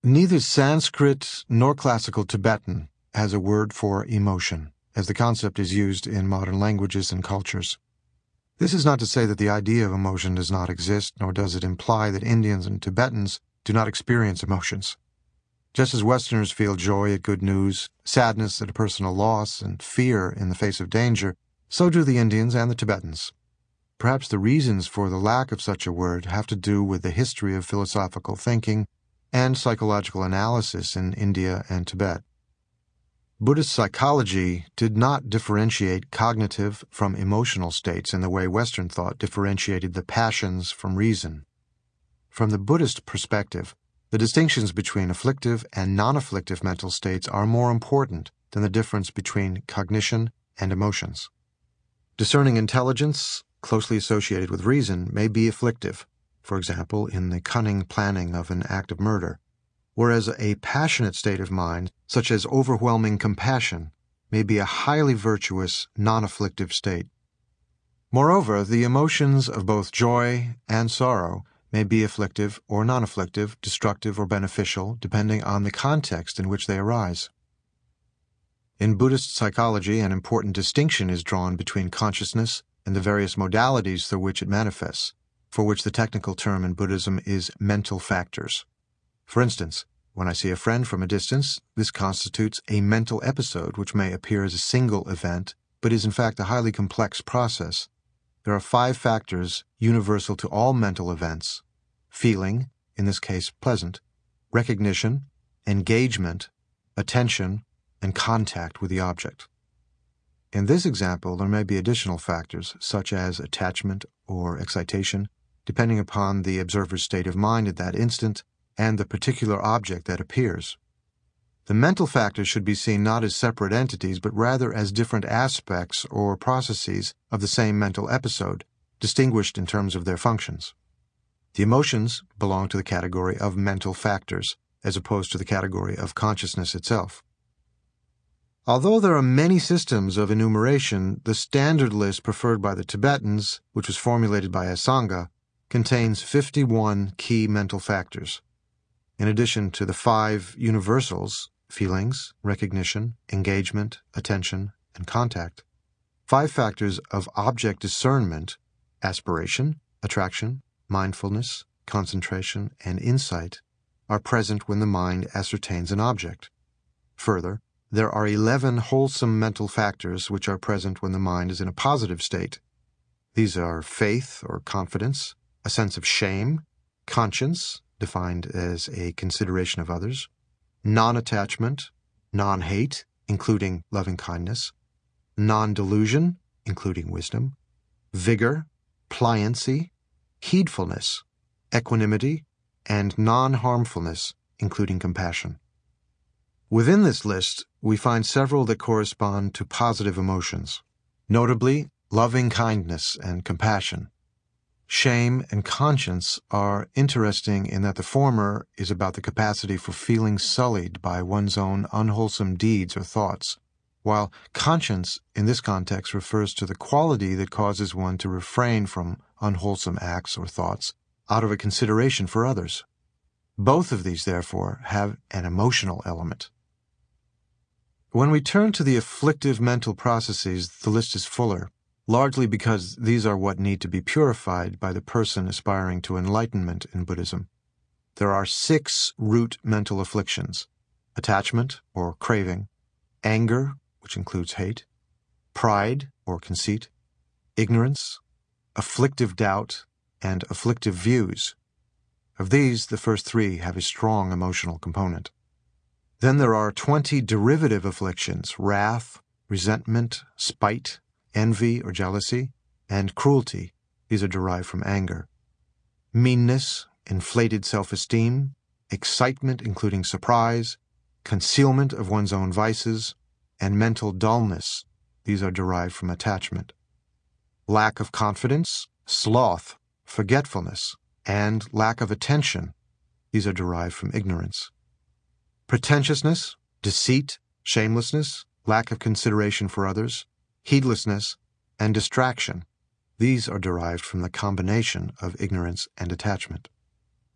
Neither Sanskrit nor classical Tibetan has a word for emotion, as the concept is used in modern languages and cultures. This is not to say that the idea of emotion does not exist, nor does it imply that Indians and Tibetans do not experience emotions. Just as Westerners feel joy at good news, sadness at a personal loss, and fear in the face of danger, so do the Indians and the Tibetans. Perhaps the reasons for the lack of such a word have to do with the history of philosophical thinking and psychological analysis in India and Tibet. Buddhist psychology did not differentiate cognitive from emotional states in the way Western thought differentiated the passions from reason. From the Buddhist perspective, the distinctions between afflictive and non-afflictive mental states are more important than the difference between cognition and emotions. Discerning intelligence, closely associated with reason, may be afflictive, for example, in the cunning planning of an act of murder, whereas a passionate state of mind, such as overwhelming compassion, may be a highly virtuous, non-afflictive state. Moreover, the emotions of both joy and sorrow may be afflictive or non-afflictive, destructive or beneficial, depending on the context in which they arise. In Buddhist psychology, an important distinction is drawn between consciousness and the various modalities through which it manifests, for which the technical term in Buddhism is mental factors. For instance, when I see a friend from a distance, this constitutes a mental episode which may appear as a single event, but is in fact a highly complex process. There are 5 factors universal to all mental events: feeling, in this case pleasant, recognition, engagement, attention, and contact with the object. In this example, there may be additional factors, such as attachment or excitation, depending upon the observer's state of mind at that instant and the particular object that appears. The mental factors should be seen not as separate entities, but rather as different aspects or processes of the same mental episode, distinguished in terms of their functions. The emotions belong to the category of mental factors, as opposed to the category of consciousness itself. Although there are many systems of enumeration, the standard list preferred by the Tibetans, which was formulated by Asanga, contains 51 key mental factors. In addition to the 5 universals, feelings, recognition, engagement, attention, and contact, 5 factors of object discernment, aspiration, attraction, mindfulness, concentration, and insight, are present when the mind ascertains an object. Further, there are 11 wholesome mental factors which are present when the mind is in a positive state. These are faith or confidence, a sense of shame, conscience, defined as a consideration of others, non-attachment, non-hate, including loving-kindness, non-delusion, including wisdom, vigor, pliancy, heedfulness, equanimity, and non-harmfulness, including compassion. Within this list, we find several that correspond to positive emotions, notably loving-kindness and compassion. Shame and conscience are interesting in that the former is about the capacity for feeling sullied by one's own unwholesome deeds or thoughts, while conscience in this context refers to the quality that causes one to refrain from unwholesome acts or thoughts out of a consideration for others. Both of these, therefore, have an emotional element. When we turn to the afflictive mental processes, the list is fuller, largely because these are what need to be purified by the person aspiring to enlightenment in Buddhism. There are 6 root mental afflictions: attachment or craving, anger, which includes hate, pride or conceit, ignorance, afflictive doubt, and afflictive views. Of these, the first 3 have a strong emotional component. Then there are 20 derivative afflictions: wrath, resentment, spite, envy or jealousy, and cruelty. These are derived from anger. Meanness, inflated self-esteem, excitement including surprise, concealment of one's own vices, and mental dullness. These are derived from attachment. Lack of confidence, sloth, forgetfulness, and lack of attention. These are derived from ignorance. Pretentiousness, deceit, shamelessness, lack of consideration for others, heedlessness, and distraction. These are derived from the combination of ignorance and attachment.